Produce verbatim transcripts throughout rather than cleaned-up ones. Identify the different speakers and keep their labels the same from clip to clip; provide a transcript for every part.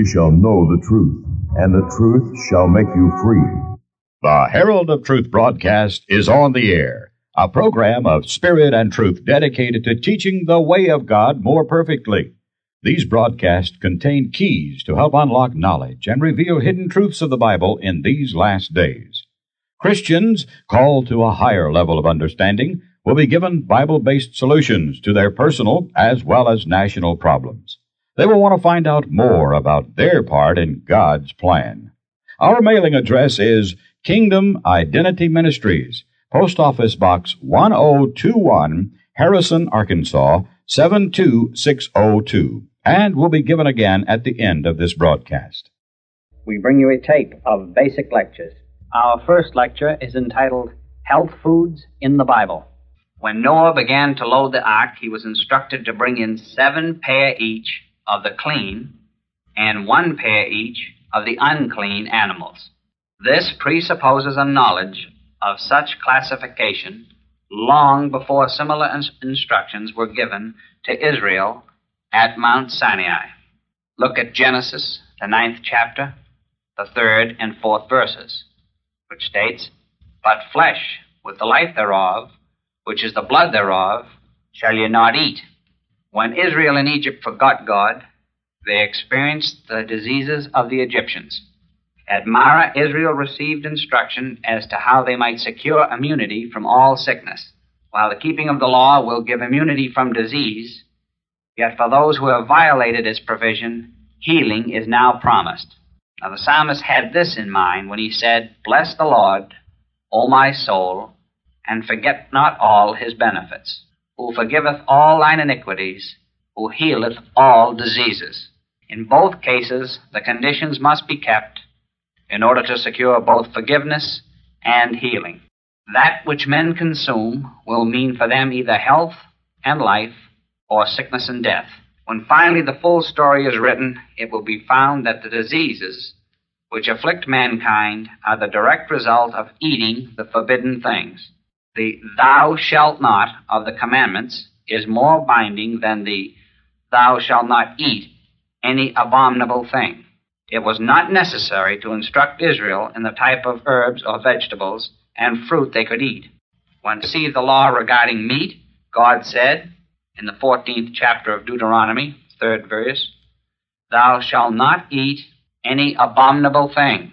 Speaker 1: ye shall know the truth, and the truth shall make you free.
Speaker 2: The Herald of Truth broadcast is on the air, a program of spirit and truth dedicated to teaching the way of God more perfectly. These broadcasts contain keys to help unlock knowledge and reveal hidden truths of the Bible in these last days. Christians called to a higher level of understanding will be given Bible-based solutions to their personal as well as national problems. They will want to find out more about their part in God's plan. Our mailing address is Kingdom Identity Ministries, Post Office Box one oh two one, Harrison, Arkansas, seven two six oh two, and will be given again at the end of this broadcast.
Speaker 3: We bring you a tape of basic lectures. Our first lecture is entitled Health Foods in the Bible. When Noah began to load the ark, he was instructed to bring in seven pair each of the clean and one pair each of the unclean animals. This presupposes a knowledge of such classification long before similar ins- instructions were given to Israel at Mount Sinai. Look at Genesis, the ninth chapter, the third and fourth verses, which states, "But flesh with the life thereof, which is the blood thereof, shall ye not eat." When Israel in Egypt forgot God, they experienced the diseases of the Egyptians. At Marah, Israel received instruction as to how they might secure immunity from all sickness. While the keeping of the law will give immunity from disease, yet for those who have violated its provision, healing is now promised. Now the psalmist had this in mind when he said, "Bless the Lord, O my soul, and forget not all his benefits, who forgiveth all thine iniquities, who healeth all diseases." In both cases, the conditions must be kept in order to secure both forgiveness and healing. That which men consume will mean for them either health and life or sickness and death. When finally the full story is written, it will be found that the diseases which afflict mankind are the direct result of eating the forbidden things. The "thou shalt not" of the commandments is more binding than the "thou shalt not eat any abominable thing." It was not necessary to instruct Israel in the type of herbs or vegetables and fruit they could eat. When we see the law regarding meat, God said in the fourteenth chapter of Deuteronomy, third verse, "Thou shalt not eat any abominable thing."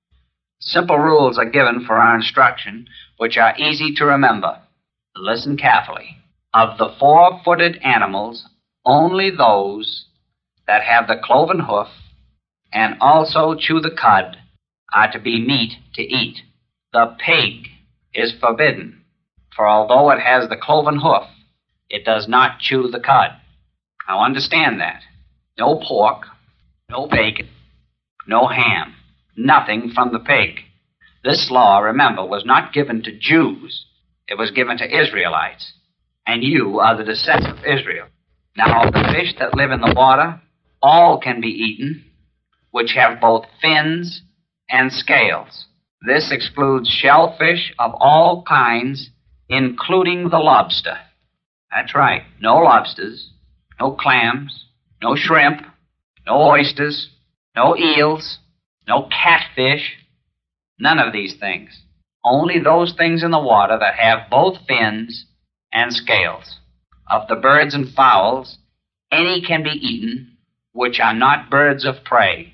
Speaker 3: Simple rules are given for our instruction, which are easy to remember. Listen carefully. Of the four-footed animals, only those that have the cloven hoof and also chew the cud are to be meat to eat. The pig is forbidden, for although it has the cloven hoof, it does not chew the cud. Now understand that. No pork, no bacon, no ham, nothing from the pig. This law, remember, was not given to Jews. It was given to Israelites. And you are the descendants of Israel. Now, of the fish that live in the water, all can be eaten, which have both fins and scales. This excludes shellfish of all kinds, including the lobster. That's right, no lobsters, no clams, no shrimp, no oysters, no eels, no catfish, none of these things. Only those things in the water that have both fins and scales. Of the birds and fowls, any can be eaten which are not birds of prey,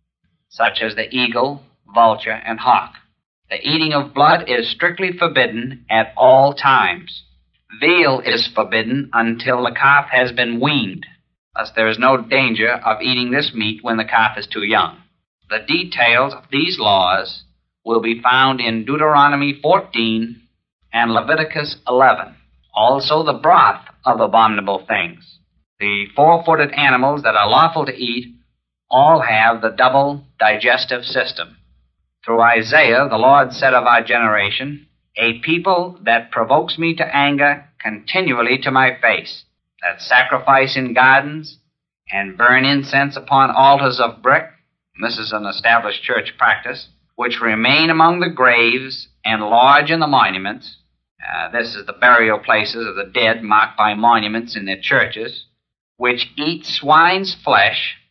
Speaker 3: such as the eagle, vulture, and hawk. The eating of blood is strictly forbidden at all times. Veal is forbidden until the calf has been weaned, thus there is no danger of eating this meat when the calf is too young. The details of these laws will be found in Deuteronomy fourteen and Leviticus eleven. Also the broth of abominable things. The four-footed animals that are lawful to eat all have the double digestive system. Through Isaiah, the Lord said of our generation, "A people that provokes me to anger continually to my face, that sacrifice in gardens and burn incense upon altars of brick," this is an established church practice, "which remain among the graves and lodge in the monuments." Uh, this is the burial places of the dead marked by monuments in their churches, "which eat swine's flesh,"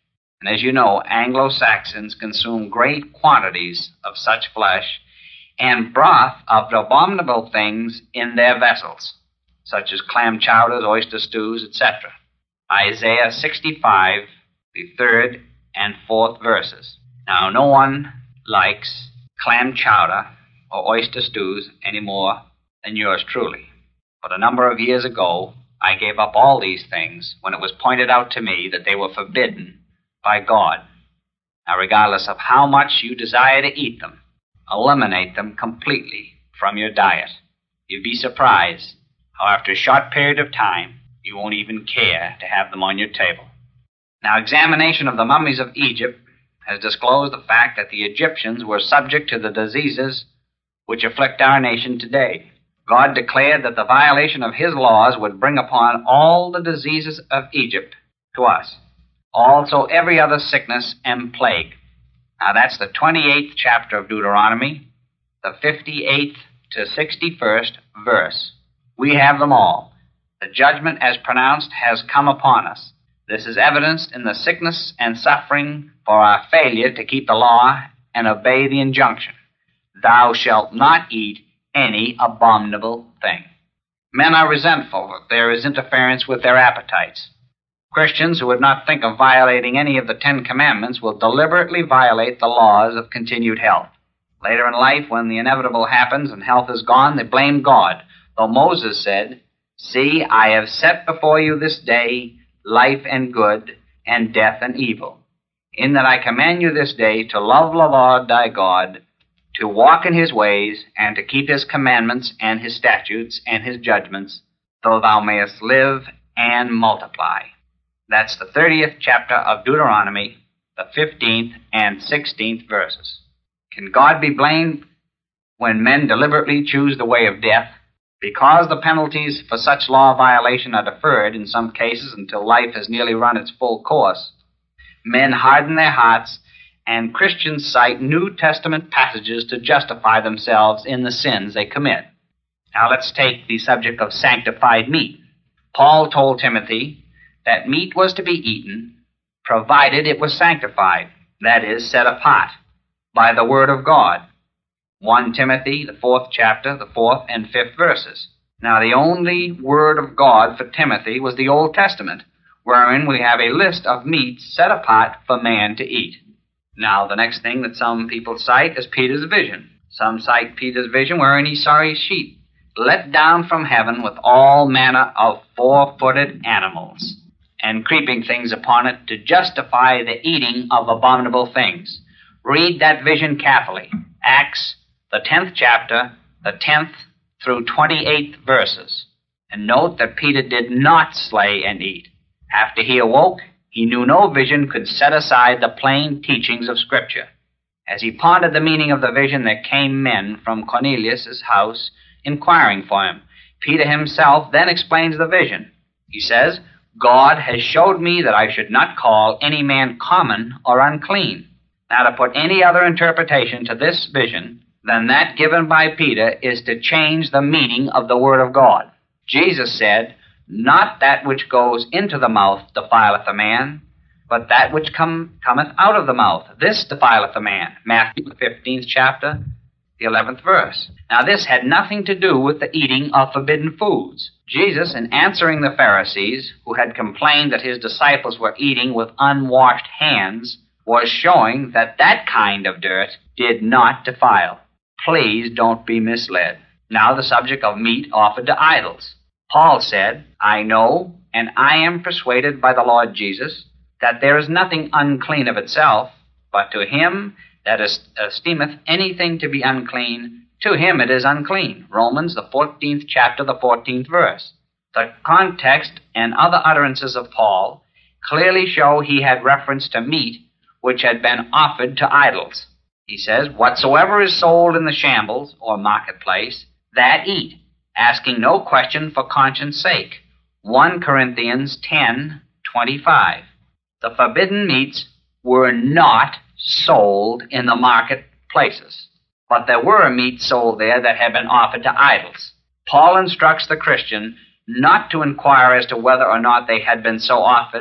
Speaker 3: And as you know, Anglo-Saxons consume great quantities of such flesh and broth of abominable things in their vessels, such as clam chowders, oyster stews, et cetera. Isaiah sixty-five, the third and fourth verses. Now, no one likes clam chowder or oyster stews any more than yours truly. But a number of years ago, I gave up all these things when it was pointed out to me that they were forbidden by God. Now, regardless of how much you desire to eat them, eliminate them completely from your diet. You'd be surprised how after a short period of time, you won't even care to have them on your table. Now, examination of the mummies of Egypt has disclosed the fact that the Egyptians were subject to the diseases which afflict our nation today. God declared that the violation of his laws would bring upon all the diseases of Egypt to us, also every other sickness and plague. Now, that's the twenty-eighth chapter of Deuteronomy, the fifty-eighth to sixty-first verse. We have them all. The judgment as pronounced has come upon us. This is evidenced in the sickness and suffering for our failure to keep the law and obey the injunction. Thou shalt not eat any abominable thing. Men are resentful that there is interference with their appetites. Christians who would not think of violating any of the Ten Commandments will deliberately violate the laws of continued health. Later in life, when the inevitable happens and health is gone, they blame God, though Moses said, See, I have set before you this day life and good, and death and evil, in that I command you this day to love the Lord thy God, to walk in his ways, and to keep his commandments and his statutes and his judgments, though thou mayest live and multiply. That's the thirtieth chapter of Deuteronomy, the fifteenth and sixteenth verses. Can God be blamed when men deliberately choose the way of death? Because the penalties for such law violation are deferred in some cases until life has nearly run its full course, men harden their hearts, and Christians cite New Testament passages to justify themselves in the sins they commit. Now let's take the subject of sanctified meat. Paul told Timothy that meat was to be eaten provided it was sanctified, that is, set apart, by the word of God. First Timothy, the fourth chapter, the fourth and fifth verses. Now, the only word of God for Timothy was the Old Testament, wherein we have a list of meats set apart for man to eat. Now, the next thing that some people cite is Peter's vision. Some cite Peter's vision wherein he saw his sheep let down from heaven with all manner of four-footed animals and creeping things upon it to justify the eating of abominable things. Read that vision carefully. Acts, the tenth chapter, the tenth through twenty-eighth verses. And note that Peter did not slay and eat. After he awoke, he knew no vision could set aside the plain teachings of Scripture. As he pondered the meaning of the vision, there came men from Cornelius' house inquiring for him. Peter himself then explains the vision. He says, God has showed me that I should not call any man common or unclean. Now, to put any other interpretation to this vision than that given by Peter is to change the meaning of the Word of God. Jesus said, Not that which goes into the mouth defileth a man, but that which come, cometh out of the mouth, this defileth a man. Matthew, the fifteenth chapter, the eleventh verse. Now, this had nothing to do with the eating of forbidden foods. Jesus, in answering the Pharisees, who had complained that his disciples were eating with unwashed hands, was showing that that kind of dirt did not defile. Please don't be misled. Now, the subject of meat offered to idols. Paul said, I know, and I am persuaded by the Lord Jesus, that there is nothing unclean of itself, but to him that esteemeth anything to be unclean, to him it is unclean. Romans, the fourteenth chapter, the fourteenth verse. The context and other utterances of Paul clearly show he had reference to meat which had been offered to idols. He says, Whatsoever is sold in the shambles, or marketplace, that eat, asking no question for conscience sake. First Corinthians ten twenty-five. The forbidden meats were not sold in the marketplaces, but there were meats sold there that had been offered to idols. Paul instructs the Christian not to inquire as to whether or not they had been so offered,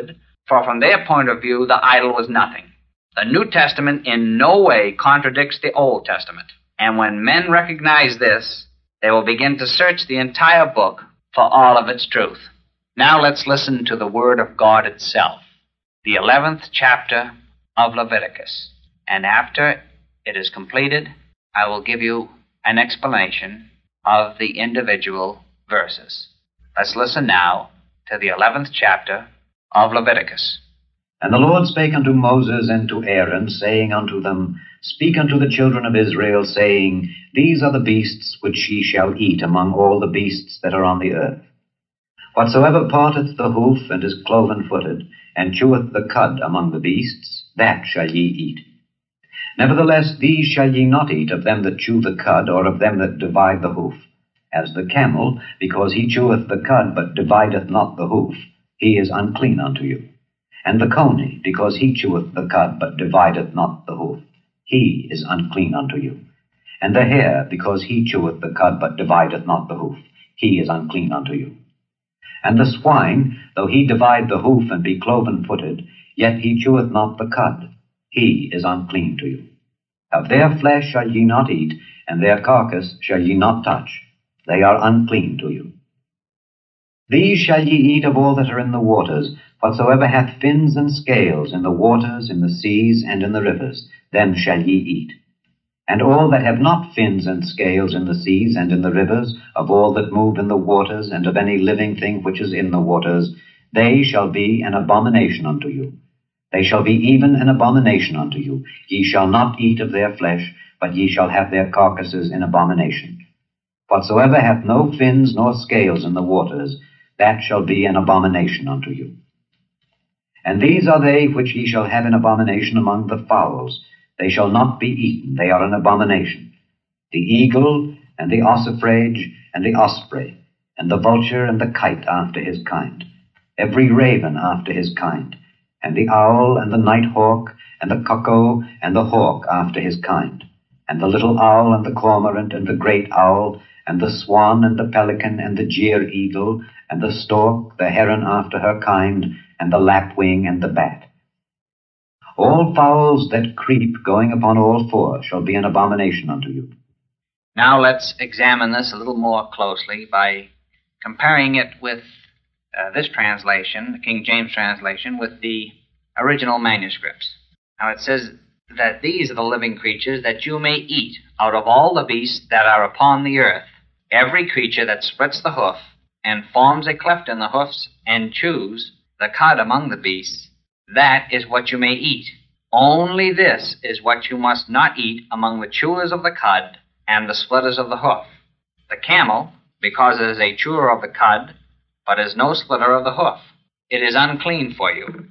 Speaker 3: For from their point of view, the idol was nothing. The New Testament in no way contradicts the Old Testament. And when men recognize this, they will begin to search the entire book for all of its truth. Now let's listen to the Word of God itself, the eleventh chapter of Leviticus. And after it is completed, I will give you an explanation of the individual verses. Let's listen now to the eleventh chapter of Leviticus.
Speaker 4: And the Lord spake unto Moses and to Aaron, saying unto them, Speak unto the children of Israel, saying, These are the beasts which ye shall eat among all the beasts that are on the earth. Whatsoever parteth the hoof, and is cloven-footed, and cheweth the cud among the beasts, that shall ye eat. Nevertheless, these shall ye not eat of them that chew the cud, or of them that divide the hoof. As the camel, because he cheweth the cud, but divideth not the hoof, he is unclean unto you. And the coney, because he cheweth the cud, but divideth not the hoof, he is unclean unto you. And the hare, because he cheweth the cud, but divideth not the hoof, he is unclean unto you. And the swine, though he divide the hoof and be cloven-footed, yet he cheweth not the cud, he is unclean to you. Of their flesh shall ye not eat, and their carcass shall ye not touch. They are unclean to you. These shall ye eat of all that are in the waters, whatsoever hath fins and scales in the waters, in the seas, and in the rivers, them shall ye eat. And all that have not fins and scales in the seas and in the rivers, of all that move in the waters, and of any living thing which is in the waters, they shall be an abomination unto you. They shall be even an abomination unto you. Ye shall not eat of their flesh, but ye shall have their carcasses in abomination. Whatsoever hath no fins nor scales in the waters, that shall be an abomination unto you. And these are they which ye shall have in abomination among the fowls. They shall not be eaten, they are an abomination. The eagle, and the ossifrage, and the osprey, and the vulture, and the kite after his kind, every raven after his kind, and the owl, and the night hawk, and the cuckoo, and the hawk after his kind, and the little owl, and the cormorant, and the great owl, and the swan, and the pelican, and the jeer eagle, and the stork, the heron after her kind, and the lapwing, and the bat. All fowls that creep, going upon all four, shall be an abomination unto you.
Speaker 3: Now let's examine this a little more closely by comparing it with uh, this translation, the King James translation, with the original manuscripts. Now it says that these are the living creatures that you may eat out of all the beasts that are upon the earth. Every creature that splits the hoof and forms a cleft in the hoofs and chews the cud among the beasts, that is what you may eat. Only this is what you must not eat among the chewers of the cud and the splitters of the hoof. The camel, because it is a chewer of the cud, but is no splitter of the hoof, it is unclean for you.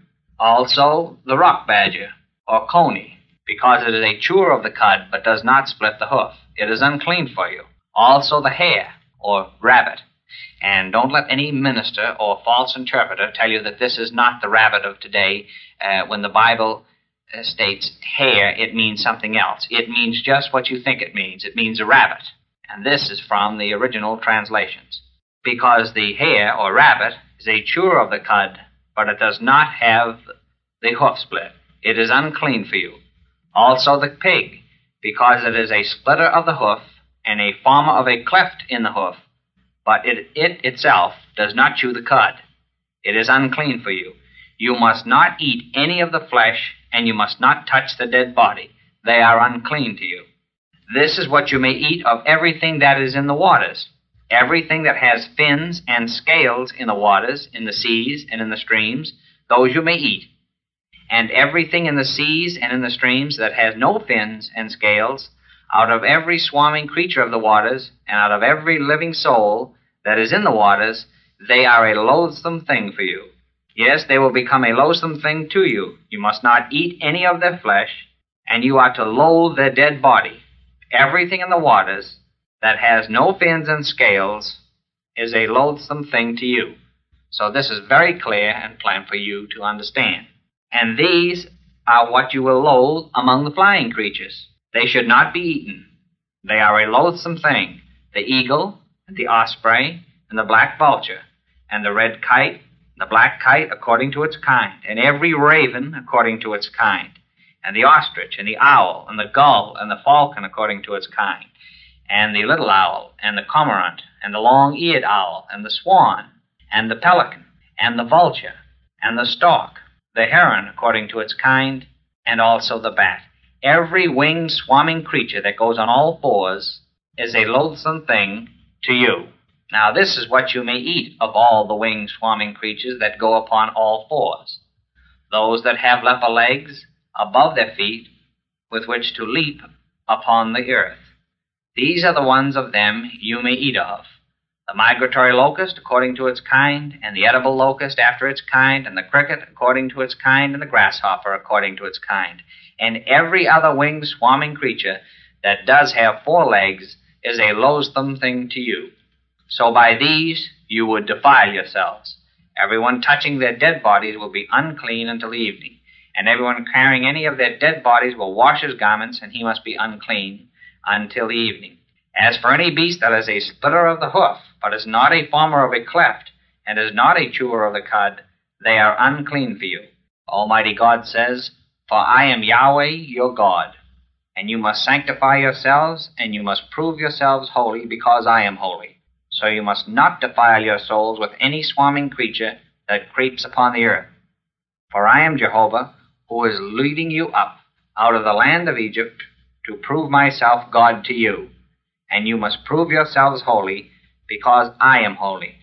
Speaker 3: Also the rock badger, or coney, because it is a chewer of the cud, but does not split the hoof, it is unclean for you. Also the hare, or rabbit. And don't let any minister or false interpreter tell you that this is not the rabbit of today. Uh, when the Bible uh, states hare, it means something else. It means just what you think it means. It means a rabbit. And this is from the original translations. Because the hare, or rabbit, is a chewer of the cud, but it does not have the hoof split. It is unclean for you. Also the pig, because it is a splitter of the hoof and a former of a cleft in the hoof, but it, it itself does not chew the cud. It is unclean for you. You must not eat any of the flesh, and you must not touch the dead body. They are unclean to you. This is what you may eat of everything that is in the waters. Everything that has fins and scales in the waters, in the seas, and in the streams, those you may eat. And everything in the seas and in the streams that has no fins and scales, out of every swarming creature of the waters, and out of every living soul that is in the waters, they are a loathsome thing for you. Yes, they will become a loathsome thing to you. You must not eat any of their flesh, and you are to loathe their dead body. Everything in the waters that has no fins and scales is a loathsome thing to you. So this is very clear and plain for you to understand. And these are what you will loathe among the flying creatures. They should not be eaten. They are a loathsome thing. The eagle, and the osprey, and the black vulture, and the red kite, the black kite according to its kind, and every raven according to its kind, and the ostrich, and the owl, and the gull, and the falcon according to its kind, and the little owl, and the cormorant, and the long-eared owl, and the swan, and the pelican, and the vulture, and the stork, the heron according to its kind, and also the bat. Every winged swarming creature that goes on all fours is a loathsome thing to you. Now this is what you may eat of all the winged swarming creatures that go upon all fours: those that have leather legs above their feet with which to leap upon the earth. These are the ones of them you may eat of: the migratory locust according to its kind, and the edible locust after its kind, and the cricket according to its kind, and the grasshopper according to its kind. And every other winged swarming creature that does have four legs is a loathsome thing to you. So by these you would defile yourselves. Everyone touching their dead bodies will be unclean until evening, and everyone carrying any of their dead bodies will wash his garments, and he must be unclean until evening. As for any beast that is a splitter of the hoof, but is not a former of a cleft, and is not a chewer of the cud, they are unclean for you. Almighty God says, "For I am Yahweh your God, and you must sanctify yourselves, and you must prove yourselves holy, because I am holy. So you must not defile your souls with any swarming creature that creeps upon the earth. For I am Jehovah, who is leading you up out of the land of Egypt to prove myself God to you. And you must prove yourselves holy, because I am holy.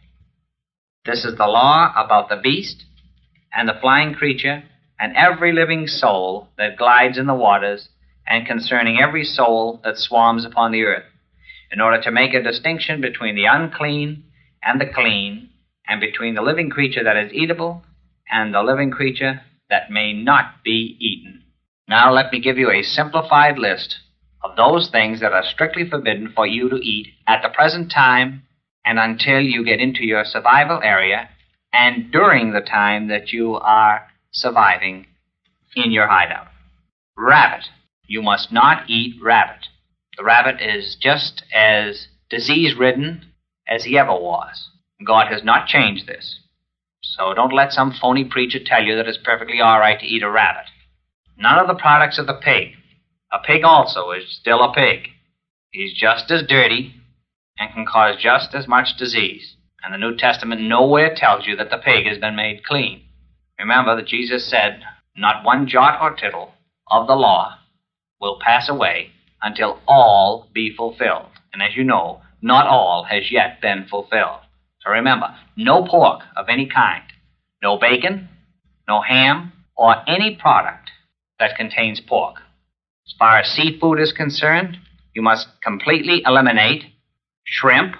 Speaker 3: This is the law about the beast and the flying creature and every living soul that glides in the waters, and concerning every soul that swarms upon the earth, in order to make a distinction between the unclean and the clean, and between the living creature that is eatable and the living creature that may not be eaten." Now let me give you a simplified list of those things that are strictly forbidden for you to eat at the present time and until you get into your survival area, and during the time that you are surviving in your hideout. Rabbit. You must not eat rabbit. The rabbit is just as disease-ridden as he ever was. God has not changed this. So don't let some phony preacher tell you that it's perfectly all right to eat a rabbit. None of the products of the pig. A pig also is still a pig. He's just as dirty and can cause just as much disease. And the New Testament nowhere tells you that the pig has been made clean. Remember that Jesus said, "Not one jot or tittle of the law will pass away until all be fulfilled." And as you know, not all has yet been fulfilled. So remember, no pork of any kind, no bacon, no ham, or any product that contains pork. As far as seafood is concerned, you must completely eliminate shrimp,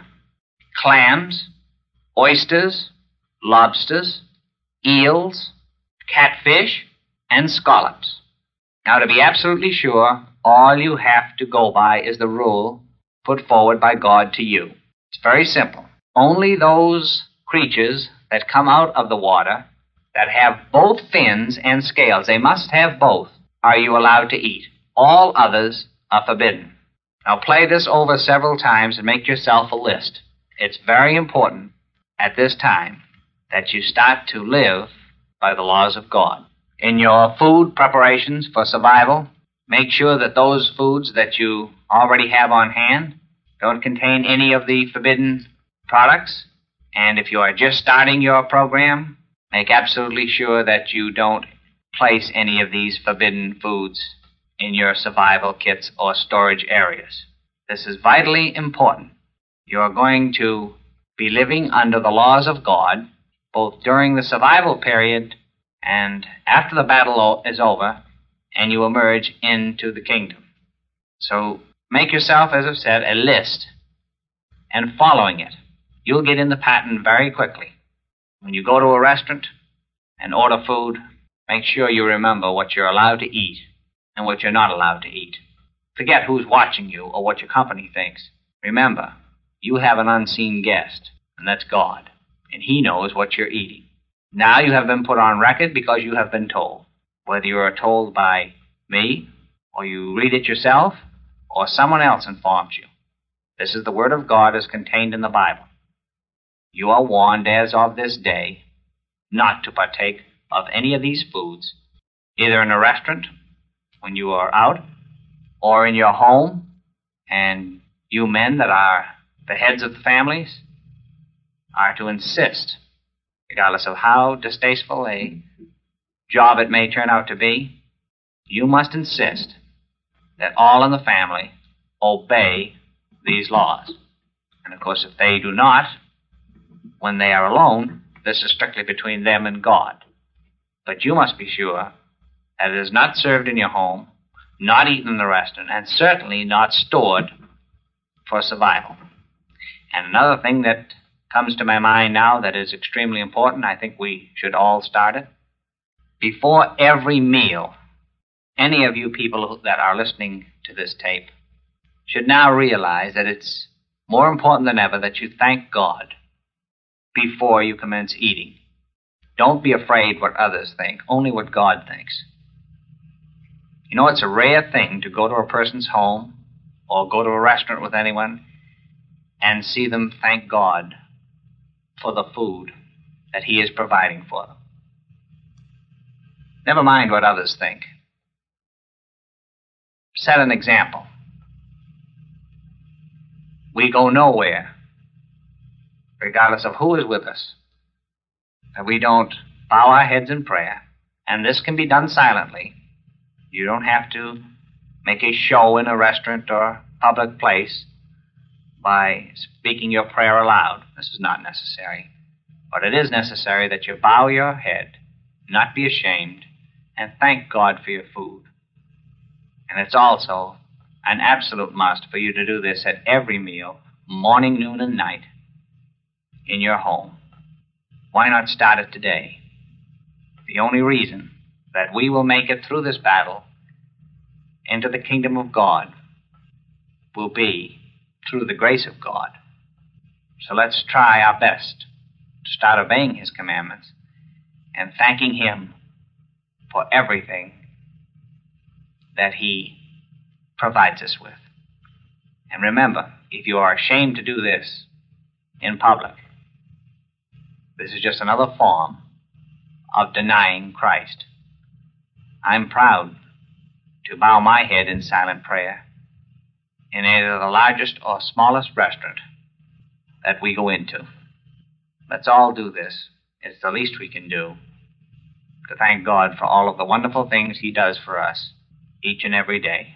Speaker 3: clams, oysters, lobsters, eels, catfish, and scallops. Now, to be absolutely sure, all you have to go by is the rule put forward by God to you. It's very simple. Only those creatures that come out of the water that have both fins and scales, they must have both, are you allowed to eat. All others are forbidden. Now play this over several times and make yourself a list. It's very important at this time that you start to live by the laws of God. In your food preparations for survival, make sure that those foods that you already have on hand don't contain any of the forbidden products. And if you are just starting your program, make absolutely sure that you don't place any of these forbidden foods in your survival kits or storage areas. This is vitally important. You are going to be living under the laws of God, both during the survival period and after the battle is over, and you emerge into the kingdom. So make yourself, as I've said, a list, and following it, you'll get in the pattern very quickly. When you go to a restaurant and order food, make sure you remember what you're allowed to eat and what you're not allowed to eat. Forget who's watching you or what your company thinks. Remember, you have an unseen guest, and that's God, and He knows what you're eating. Now you have been put on record because you have been told, whether you are told by me, or you read it yourself, or someone else informs you. This is the Word of God as contained in the Bible. You are warned as of this day, not to partake of any of these foods, either in a restaurant when you are out, or in your home. And you men that are the heads of the families are to insist, regardless of how distasteful a job it may turn out to be, you must insist that all in the family obey these laws. And of course, if they do not, when they are alone, this is strictly between them and God. But you must be sure that it is not served in your home, not eaten in the restaurant, and certainly not stored for survival. And another thing that comes to my mind now that is extremely important, I think we should all start it. Before every meal, any of you people that are listening to this tape should now realize that it's more important than ever that you thank God before you commence eating. Don't be afraid what others think, only what God thinks. You know, it's a rare thing to go to a person's home or go to a restaurant with anyone and see them thank God for the food that He is providing for them. Never mind what others think. Set an example. We go nowhere, regardless of who is with us, that we don't bow our heads in prayer. And this can be done silently. You don't have to make a show in a restaurant or public place by speaking your prayer aloud. This is not necessary. But it is necessary that you bow your head, not be ashamed, and thank God for your food. And it's also an absolute must for you to do this at every meal, morning, noon, and night, in your home. Why not start it today? The only reason that we will make it through this battle into the kingdom of God will be through the grace of God. So let's try our best to start obeying His commandments and thanking Him for everything that He provides us with. And remember, if you are ashamed to do this in public, this is just another form of denying Christ. I'm proud to bow my head in silent prayer in either the largest or smallest restaurant that we go into. Let's all do this. It's the least we can do to thank God for all of the wonderful things He does for us each and every day.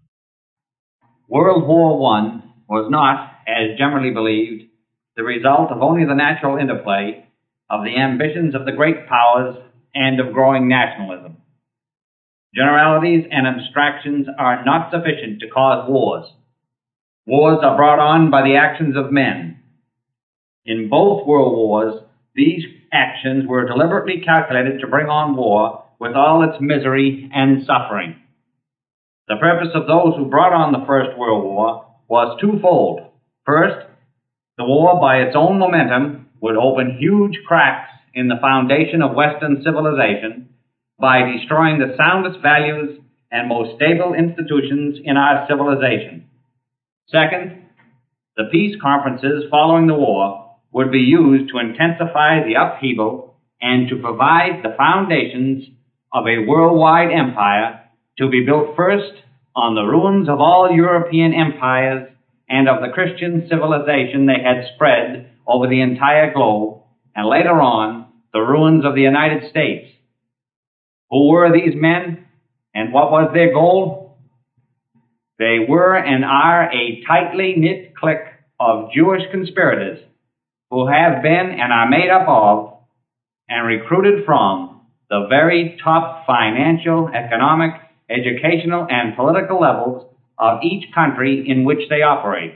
Speaker 5: World War One was not, as generally believed, the result of only the natural interplay of the ambitions of the great powers and of growing nationalism. Generalities and abstractions are not sufficient to cause wars. Wars are brought on by the actions of men. In both world wars, these actions were deliberately calculated to bring on war with all its misery and suffering. The purpose of those who brought on the First World War was twofold. First, the war by its own momentum would open huge cracks in the foundation of Western civilization by destroying the soundest values and most stable institutions in our civilization. Second, the peace conferences following the war would be used to intensify the upheaval and to provide the foundations of a worldwide empire to be built first on the ruins of all European empires and of the Christian civilization they had spread over the entire globe, and later on, the ruins of the United States. Who were these men, and what was their goal? They were and are a tightly knit clique of Jewish conspirators who have been and are made up of and recruited from the very top financial, economic, educational, and political levels of each country in which they operate.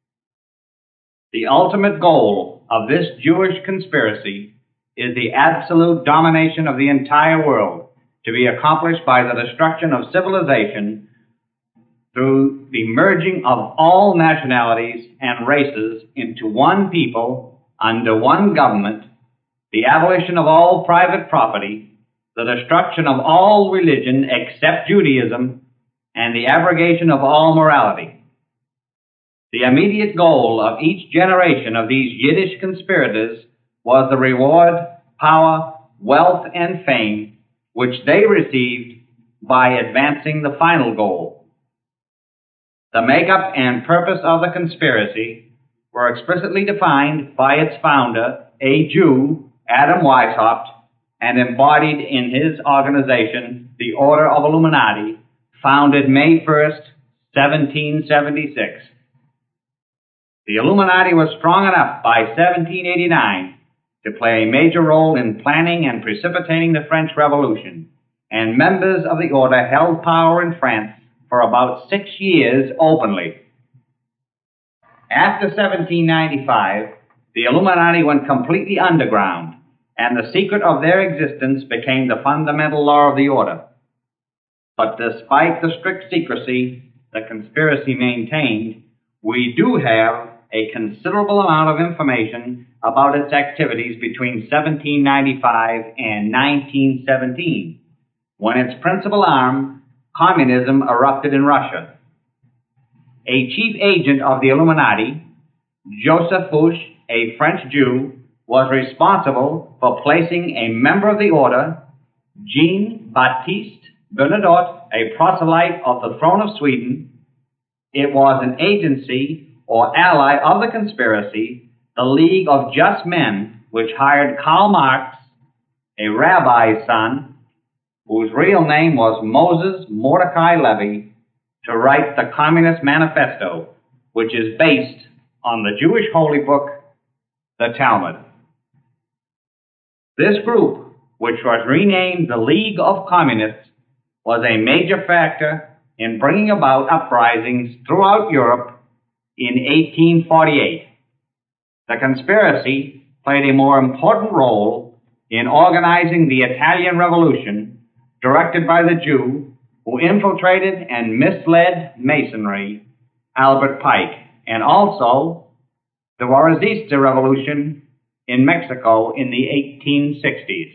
Speaker 5: The ultimate goal of this Jewish conspiracy is the absolute domination of the entire world, to be accomplished by the destruction of civilization through the merging of all nationalities and races into one people under one government, the abolition of all private property, the destruction of all religion except Judaism, and the abrogation of all morality. The immediate goal of each generation of these Yiddish conspirators was the reward, power, wealth, and fame, which they received by advancing the final goal. The makeup and purpose of the conspiracy were explicitly defined by its founder, a Jew, Adam Weishaupt, and embodied in his organization, the Order of Illuminati, founded May first, seventeen seventy-six. The Illuminati was strong enough by seventeen eighty-nine to play a major role in planning and precipitating the French Revolution, and members of the order held power in France for about six years openly. After seventeen ninety-five, the Illuminati went completely underground, and the secret of their existence became the fundamental law of the order. But despite the strict secrecy the conspiracy maintained, we do have a considerable amount of information about its activities between seventeen ninety-five and nineteen seventeen, when its principal arm, communism, erupted in Russia. A chief agent of the Illuminati, Joseph Fouché, a French Jew, was responsible for placing a member of the order, Jean-Baptiste Bernadotte, a proselyte of the throne of Sweden. It was an agency or ally of the conspiracy, the League of Just Men, which hired Karl Marx, a rabbi's son, whose real name was Moses Mordecai Levy, to write the Communist Manifesto, which is based on the Jewish holy book, the Talmud. This group, which was renamed the League of Communists, was a major factor in bringing about uprisings throughout Europe in eighteen forty-eight. The conspiracy played a more important role in organizing the Italian Revolution, directed by the Jew who infiltrated and misled Masonry, Albert Pike, and also the Juarezista Revolution in Mexico in the eighteen sixties.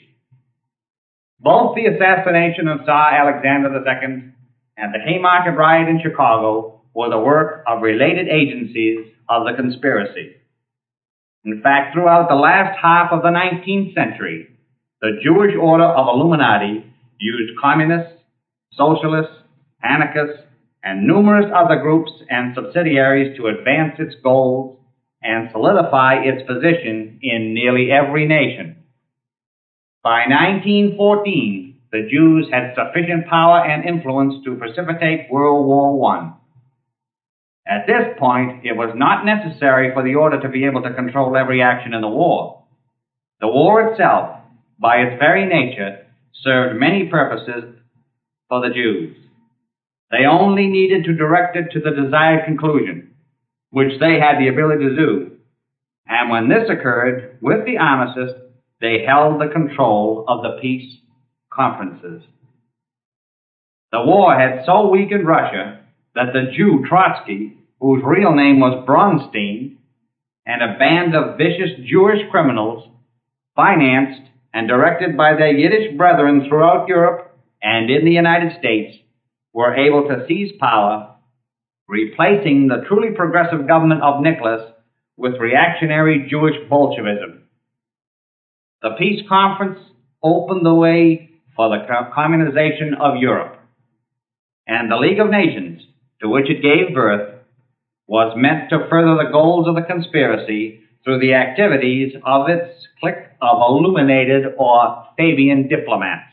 Speaker 5: Both the assassination of Tsar Alexander the Second and the Haymarket riot in Chicago were the work of related agencies of the conspiracy. In fact, throughout the last half of the nineteenth century, the Jewish Order of Illuminati used communists, socialists, anarchists, and numerous other groups and subsidiaries to advance its goals and solidify its position in nearly every nation. By nineteen fourteen, the Jews had sufficient power and influence to precipitate World War One. At this point, it was not necessary for the order to be able to control every action in the war. The war itself, by its very nature, served many purposes for the Jews. They only needed to direct it to the desired conclusion, which they had the ability to do. And when this occurred, with the armistice, they held the control of the peace conferences. The war had so weakened Russia that the Jew Trotsky, whose real name was Bronstein, and a band of vicious Jewish criminals, financed and directed by their Yiddish brethren throughout Europe and in the United States, were able to seize power, replacing the truly progressive government of Nicholas with reactionary Jewish Bolshevism. The peace conference opened the way for the communization of Europe, and the League of Nations, to which it gave birth, was meant to further the goals of the conspiracy through the activities of its clique of illuminated or Fabian diplomats.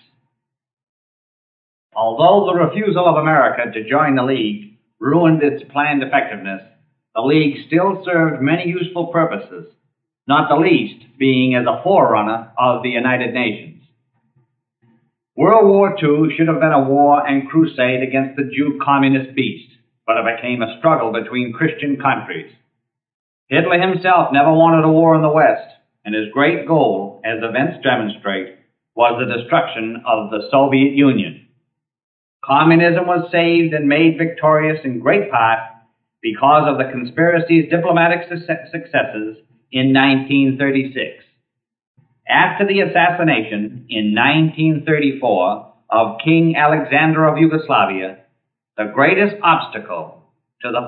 Speaker 5: Although the refusal of America to join the League ruined its planned effectiveness, the League still served many useful purposes, not the least being as a forerunner of the United Nations. World War Two should have been a war and crusade against the Jew communist beast, but it became a struggle between Christian countries. Hitler himself never wanted a war in the West, and his great goal, as events demonstrate, was the destruction of the Soviet Union. Communism was saved and made victorious in great part because of the conspiracy's diplomatic successes in nineteen thirty-six. After the assassination in nineteen thirty-four of King Alexander of Yugoslavia, the greatest obstacle to the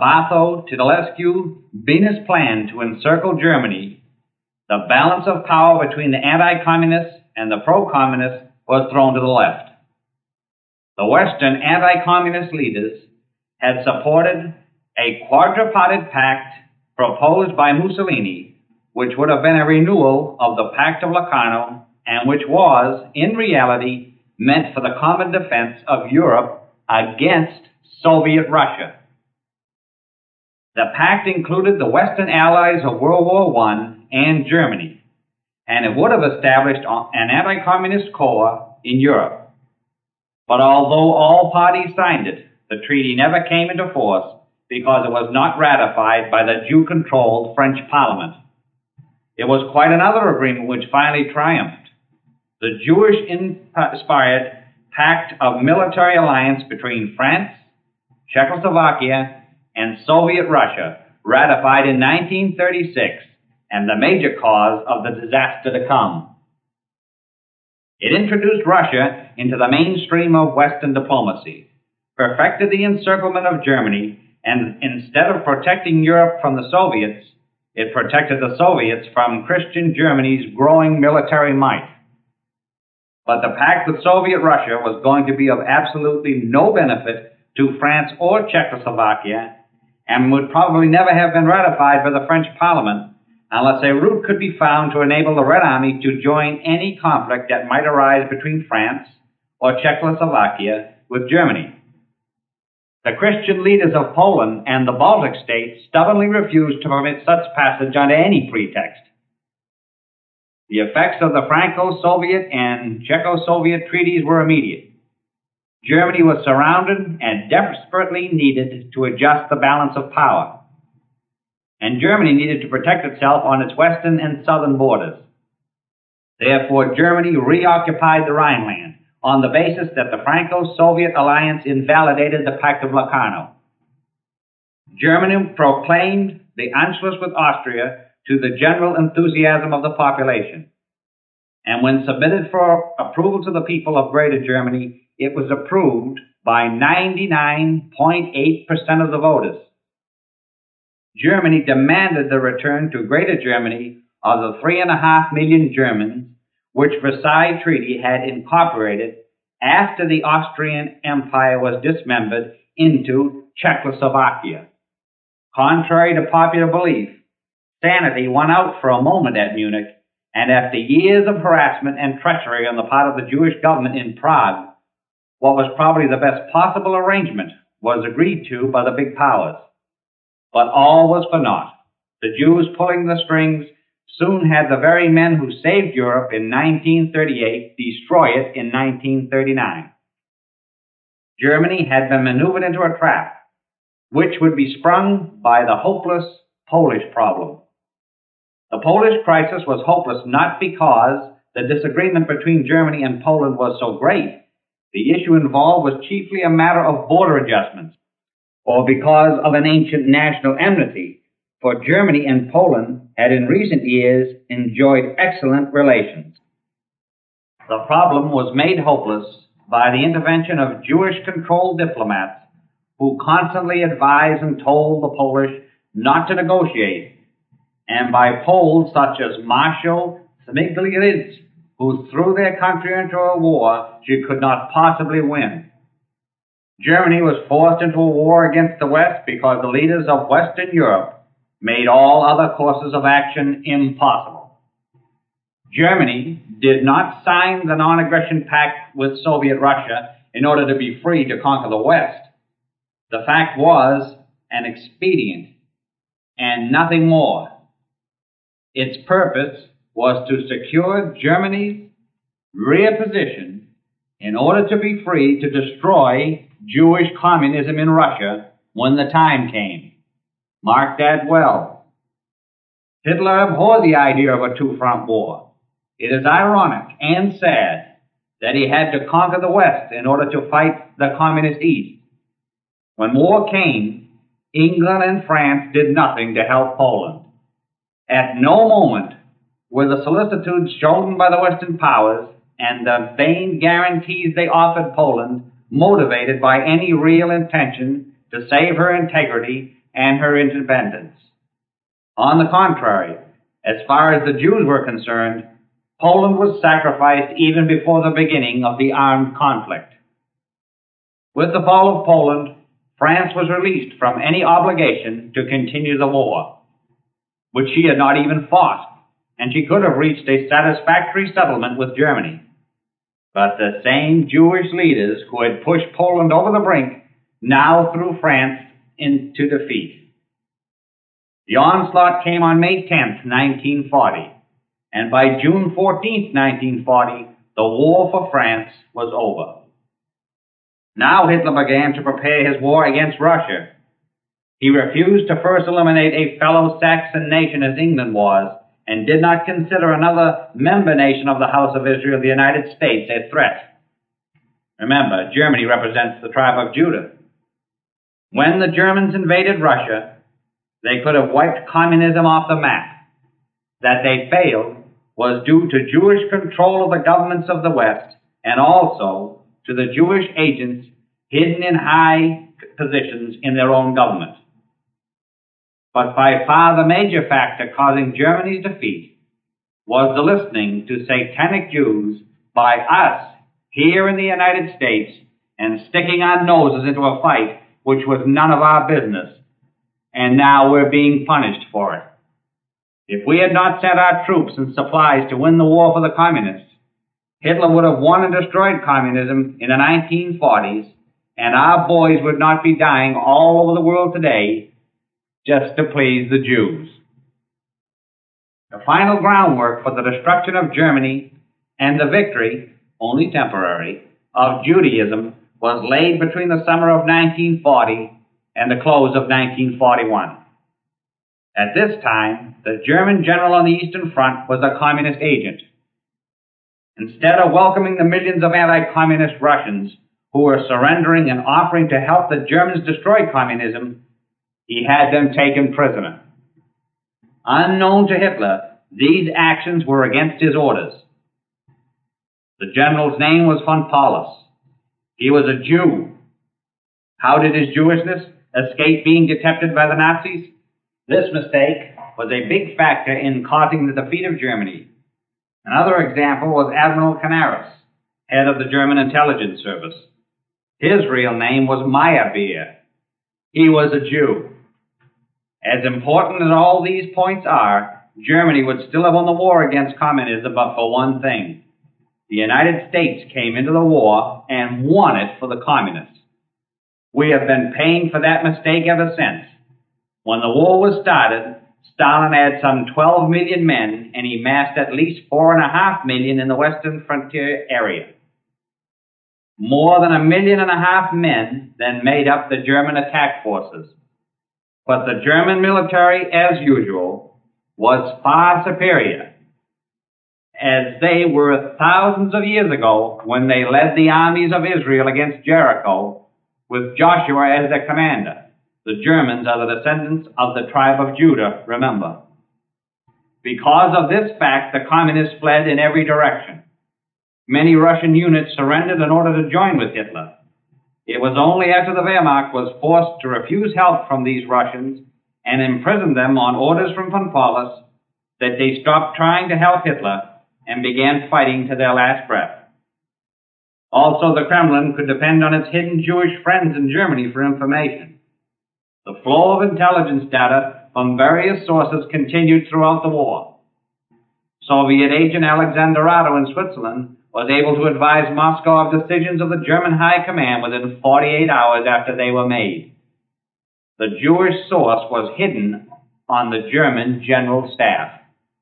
Speaker 5: Bartho-Tedescu-Venus plan to encircle Germany, the balance of power between the anti-communists and the pro-communist was thrown to the left. The Western anti-communist leaders had supported a quadripartite pact proposed by Mussolini, which would have been a renewal of the Pact of Locarno, and which was, in reality, meant for the common defense of Europe against Soviet Russia. The pact included the Western allies of World War One and Germany, and it would have established an anti-communist corps in Europe. But although all parties signed it, the treaty never came into force because it was not ratified by the Jew-controlled French Parliament. It was quite another agreement which finally triumphed: the Jewish-inspired Pact of Military Alliance between France, Czechoslovakia, and Soviet Russia, ratified in nineteen thirty-six, and the major cause of the disaster to come. It introduced Russia into the mainstream of Western diplomacy, perfected the encirclement of Germany, and instead of protecting Europe from the Soviets, it protected the Soviets from Christian Germany's growing military might. But the pact with Soviet Russia was going to be of absolutely no benefit to France or Czechoslovakia, and would probably never have been ratified by the French Parliament unless a route could be found to enable the Red Army to join any conflict that might arise between France or Czechoslovakia with Germany. The Christian leaders of Poland and the Baltic states stubbornly refused to permit such passage under any pretext. The effects of the Franco-Soviet and Czecho-Soviet treaties were immediate. Germany was surrounded and desperately needed to adjust the balance of power. And Germany needed to protect itself on its western and southern borders. Therefore, Germany reoccupied the Rhineland on the basis that the Franco-Soviet alliance invalidated the Pact of Locarno. Germany proclaimed the Anschluss with Austria to the general enthusiasm of the population. And when submitted for approval to the people of Greater Germany, it was approved by ninety-nine point eight percent of the voters. Germany demanded the return to Greater Germany of the three and a half million Germans which Versailles Treaty had incorporated after the Austrian Empire was dismembered into Czechoslovakia. Contrary to popular belief, sanity won out for a moment at Munich, and after years of harassment and treachery on the part of the Jewish government in Prague, what was probably the best possible arrangement was agreed to by the big powers. But all was for naught. The Jews pulling the strings soon had the very men who saved Europe in nineteen thirty-eight destroy it in nineteen thirty-nine. Germany had been maneuvered into a trap, which would be sprung by the hopeless Polish problem. The Polish crisis was hopeless not because the disagreement between Germany and Poland was so great. The issue involved was chiefly a matter of border adjustments, or because of an ancient national enmity, for Germany and Poland had in recent years enjoyed excellent relations. The problem was made hopeless by the intervention of Jewish-controlled diplomats who constantly advised and told the Polish not to negotiate, and by Poles such as Marshal Zbigniew, who threw their country into a war she could not possibly win. Germany was forced into a war against the West because the leaders of Western Europe made all other courses of action impossible. Germany did not sign the non-aggression pact with Soviet Russia in order to be free to conquer the West. The fact was an expedient and nothing more. Its purpose was to secure Germany's rear position in order to be free to destroy Jewish communism in Russia when the time came. Mark that well. Hitler abhorred the idea of a two-front war. It is ironic and sad that he had to conquer the West in order to fight the communist East. When war came, England and France did nothing to help Poland. At no moment were the solicitude shown by the Western powers and the vain guarantees they offered Poland motivated by any real intention to save her integrity and her independence. On the contrary, as far as the Jews were concerned, Poland was sacrificed even before the beginning of the armed conflict. With the fall of Poland, France was released from any obligation to continue the war, which she had not even fought, and she could have reached a satisfactory settlement with Germany. But the same Jewish leaders who had pushed Poland over the brink now threw France into defeat. The onslaught came on May tenth, nineteen forty, and by June fourteenth, nineteen forty, the war for France was over. Now Hitler began to prepare his war against Russia. He refused to first eliminate a fellow Saxon nation as England was, and did not consider another member nation of the House of Israel, the United States, a threat. Remember, Germany represents the tribe of Judah. When the Germans invaded Russia, they could have wiped communism off the map. That they failed was due to Jewish control of the governments of the West, and also to the Jewish agents hidden in high positions in their own government. But by far the major factor causing Germany's defeat was the listening to satanic Jews by us here in the United States and sticking our noses into a fight which was none of our business, and now we're being punished for it. If we had not sent our troops and supplies to win the war for the communists, Hitler would have won and destroyed communism in the nineteen forties, and our boys would not be dying all over the world today just to please the Jews. The final groundwork for the destruction of Germany and the victory, only temporary, of Judaism was laid between the summer of nineteen forty and the close of nineteen forty-one. At this time, the German general on the Eastern Front was a communist agent. Instead of welcoming the millions of anti-communist Russians who were surrendering and offering to help the Germans destroy communism, he had them taken prisoner. Unknown to Hitler, these actions were against his orders. The general's name was von Paulus. He was a Jew. How did his Jewishness escape being detected by the Nazis? This mistake was a big factor in causing the defeat of Germany. Another example was Admiral Canaris, head of the German intelligence service. His real name was Meyerbeer. He was a Jew. As important as all these points are, Germany would still have won the war against communism but for one thing. The United States came into the war and won it for the communists. We have been paying for that mistake ever since. When the war was started, Stalin had some twelve million men, and he massed at least four and a half million in the western frontier area. More than a million and a half men then made up the German attack forces. But the German military, as usual, was far superior, as they were thousands of years ago when they led the armies of Israel against Jericho with Joshua as their commander. The Germans are the descendants of the tribe of Judah, remember. Because of this fact, the communists fled in every direction. Many Russian units surrendered in order to join with Hitler. It was only after the Wehrmacht was forced to refuse help from these Russians and imprison them on orders from von Paulus that they stopped trying to help Hitler and began fighting to their last breath. Also, the Kremlin could depend on its hidden Jewish friends in Germany for information. The flow of intelligence data from various sources continued throughout the war. Soviet agent Alexander Otto in Switzerland was able to advise Moscow of decisions of the German High Command within forty-eight hours after they were made. The Jewish source was hidden on the German General Staff.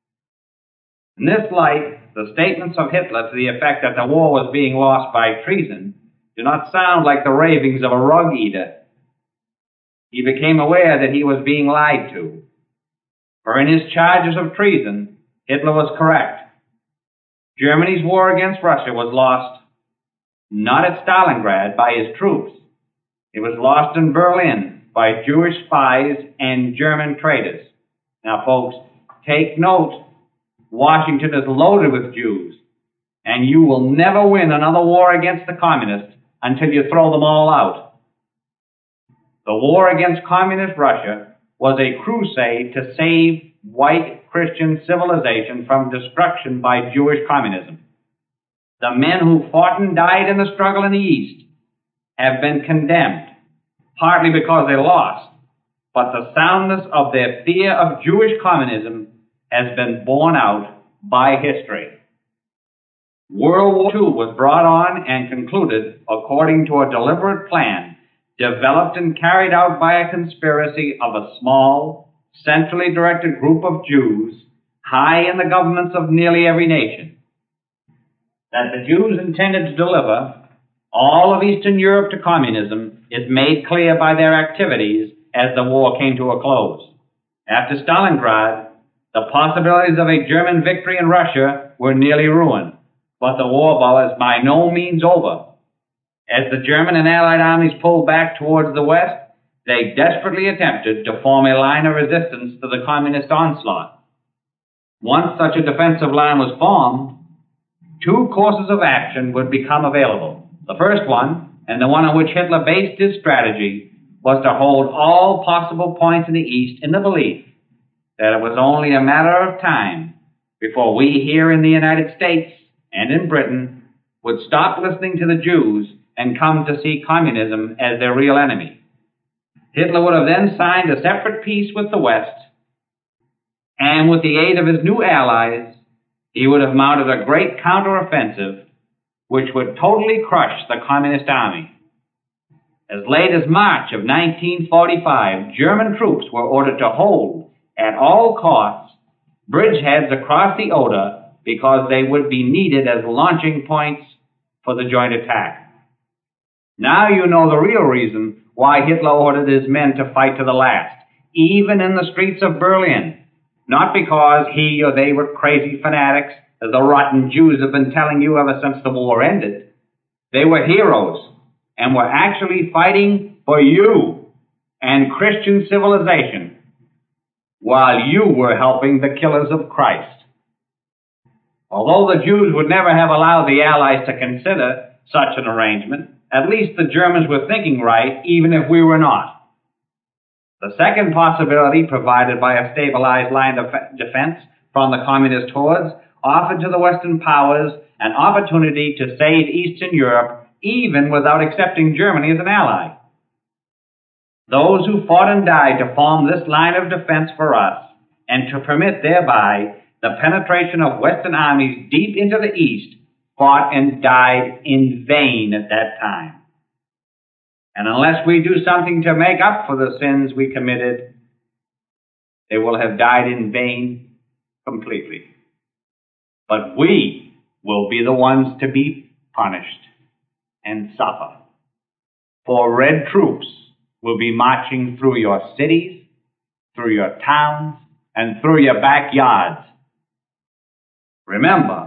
Speaker 5: In this light, the statements of Hitler to the effect that the war was being lost by treason do not sound like the ravings of a rug eater. He became aware that he was being lied to. For in his charges of treason, Hitler was correct. Germany's war against Russia was lost not at Stalingrad by his troops. It was lost in Berlin by Jewish spies and German traitors. Now, folks, take note. Washington is loaded with Jews, and you will never win another war against the communists until you throw them all out. The war against communist Russia was a crusade to save white Christian civilization from destruction by Jewish communism. The men who fought and died in the struggle in the East have been condemned, partly because they lost, but the soundness of their fear of Jewish communism has been borne out by history. World War Two was brought on and concluded according to a deliberate plan developed and carried out by a conspiracy of a small, centrally directed group of Jews high in the governments of nearly every nation. That the Jews intended to deliver all of Eastern Europe to communism is made clear by their activities as the war came to a close. After Stalingrad, the possibilities of a German victory in Russia were nearly ruined, but the war was by no means over. As the German and Allied armies pulled back towards the west, they desperately attempted to form a line of resistance to the communist onslaught. Once such a defensive line was formed, two courses of action would become available. The first one, and the one on which Hitler based his strategy, was to hold all possible points in the East in the belief that it was only a matter of time before we here in the United States and in Britain would stop listening to the Jews and come to see communism as their real enemy. Hitler would have then signed a separate peace with the West, and with the aid of his new allies, he would have mounted a great counteroffensive which would totally crush the communist army. As late as March of nineteen forty-five, German troops were ordered to hold, at all costs, bridgeheads across the Oder because they would be needed as launching points for the joint attack. Now you know the real reason why Hitler ordered his men to fight to the last, even in the streets of Berlin. Not because he or they were crazy fanatics, as the rotten Jews have been telling you ever since the war ended. They were heroes and were actually fighting for you and Christian civilization while you were helping the killers of Christ. Although the Jews would never have allowed the Allies to consider such an arrangement, at least the Germans were thinking right, even if we were not. The second possibility, provided by a stabilized line of defense from the communist hordes, offered to the Western powers an opportunity to save Eastern Europe, even without accepting Germany as an ally. Those who fought and died to form this line of defense for us, and to permit thereby the penetration of Western armies deep into the East, fought and died in vain at that time. And unless we do something to make up for the sins we committed, they will have died in vain completely. But we will be the ones to be punished and suffer. For red troops will be marching through your cities, through your towns, and through your backyards. Remember,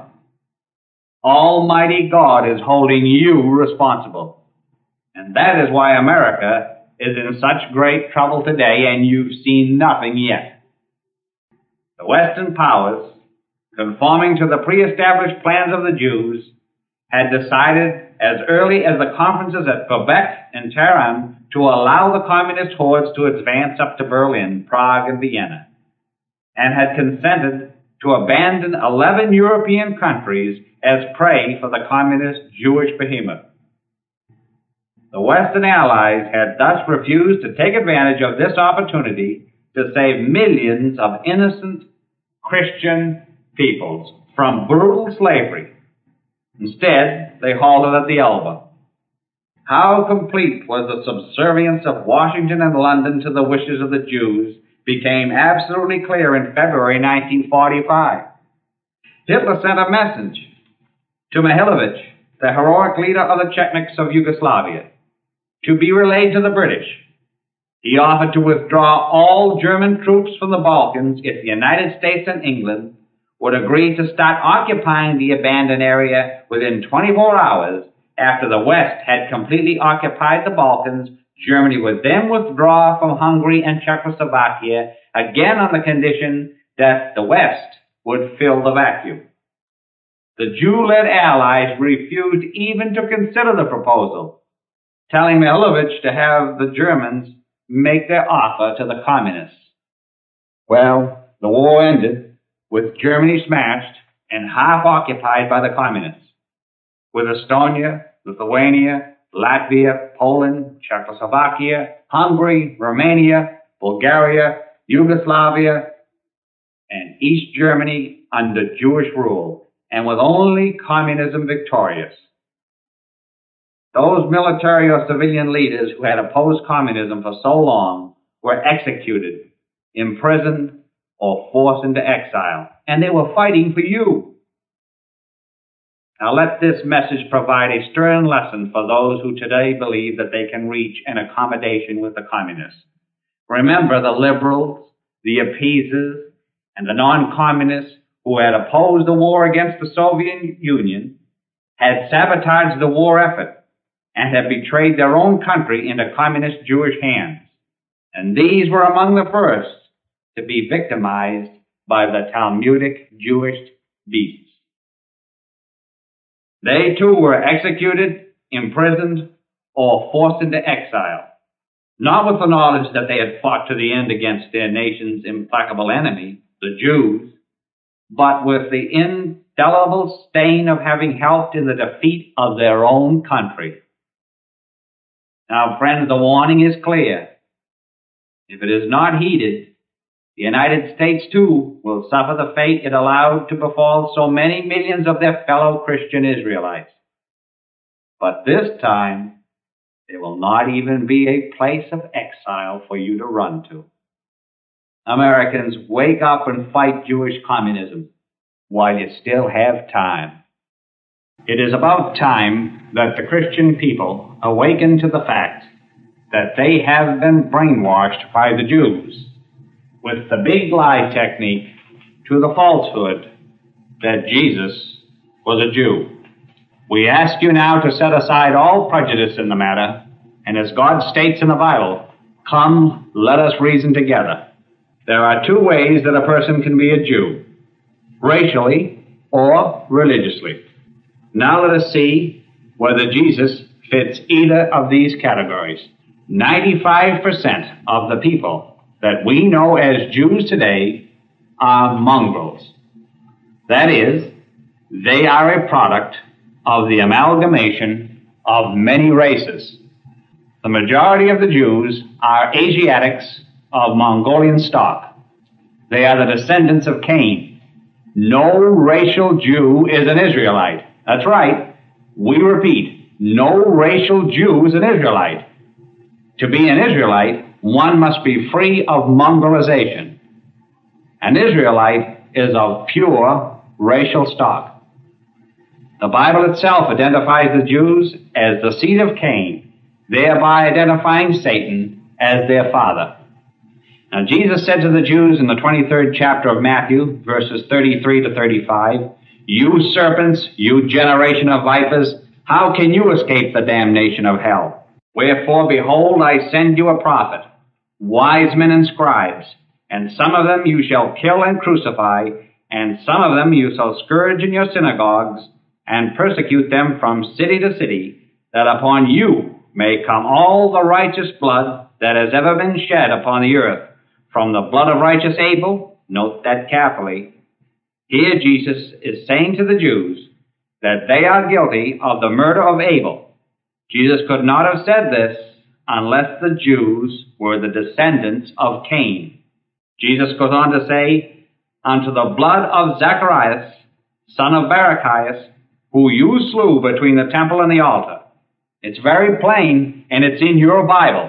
Speaker 5: Almighty God is holding you responsible. And that is why America is in such great trouble today, and you've seen nothing yet. The Western powers, conforming to the pre-established plans of the Jews, had decided as early as the conferences at Quebec and Tehran to allow the communist hordes to advance up to Berlin, Prague, and Vienna, and had consented to abandon eleven European countries as prey for the communist Jewish behemoth. The Western Allies had thus refused to take advantage of this opportunity to save millions of innocent Christian peoples from brutal slavery. Instead, they halted at the Elbe. How complete was the subservience of Washington and London to the wishes of the Jews became absolutely clear in February nineteen forty-five. Hitler sent a message to Mihailovich, the heroic leader of the Chetniks of Yugoslavia, to be relayed to the British. He offered to withdraw all German troops from the Balkans if the United States and England would agree to start occupying the abandoned area within twenty-four hours after the West had completely occupied the Balkans. Germany would then withdraw from Hungary and Czechoslovakia, again on the condition that the West would fill the vacuum. The Jew-led Allies refused even to consider the proposal, telling Mihailovich to have the Germans make their offer to the communists.
Speaker 1: Well,
Speaker 5: the war ended with Germany smashed and half occupied by the communists, with Estonia, Lithuania, Latvia, Poland, Czechoslovakia, Hungary, Romania, Bulgaria, Yugoslavia, and East Germany under Jewish rule, and with only communism victorious. Those military or civilian leaders who had opposed communism for so long were executed, imprisoned, or forced into exile, and they were fighting for you. Now let this message provide a stern lesson for those who today believe that they can reach an accommodation with the communists. Remember, the liberals, the appeasers, and the non-communists who had opposed the war against the Soviet Union had sabotaged the war effort and had betrayed their own country into communist Jewish hands. And these were among the first to be victimized by the Talmudic Jewish beasts. They too were executed, imprisoned, or forced into exile, not with the knowledge that they had fought to the end against their nation's implacable enemy, the Jews, but with the indelible stain of having helped in the defeat of their own country. Now, friends, the warning is clear. If it is not heeded, the United States, too, will suffer the fate it allowed to befall so many millions of their fellow Christian Israelites. But this time, there will not even be a place of exile for you to run to. Americans, wake up and fight Jewish communism while you still have time. It is about time that the Christian people awaken to the fact that they have been brainwashed by the Jews with the big lie technique to the falsehood that Jesus was a Jew. We ask you now to set aside all prejudice in the matter, and as God states in the Bible, come, let us reason together. There are two ways that a person can be a Jew, racially or religiously. Now let us see whether Jesus fits either of these categories. ninety-five percent of the people that we know as Jews today are mongrels. That is, they are a product of the amalgamation of many races. The majority of the Jews are Asiatics of Mongolian stock. They are the descendants of Cain. No racial Jew is an Israelite. That's right. We repeat, no racial Jew is an Israelite. To be an Israelite, one must be free of mongrelization. An Israelite is of pure racial stock. The Bible itself identifies the Jews as the seed of Cain, thereby identifying Satan as their father. Now, Jesus said to the Jews in the twenty-third chapter of Matthew, verses thirty-three to thirty-five, "You serpents, you generation of vipers, how can you escape the damnation of hell? Wherefore, behold, I send you a prophet, wise men and scribes, and some of them you shall kill and crucify, and some of them you shall scourge in your synagogues, and persecute them from city to city, that upon you may come all the righteous blood that has ever been shed upon the earth, from the blood of righteous Abel," note that carefully. Here Jesus is saying to the Jews that they are guilty of the murder of Abel. Jesus could not have said this unless the Jews were the descendants of Cain. Jesus goes on to say, "Unto the blood of Zacharias, son of Barachias, who you slew between the temple and the altar." It's very plain, and it's in your Bible.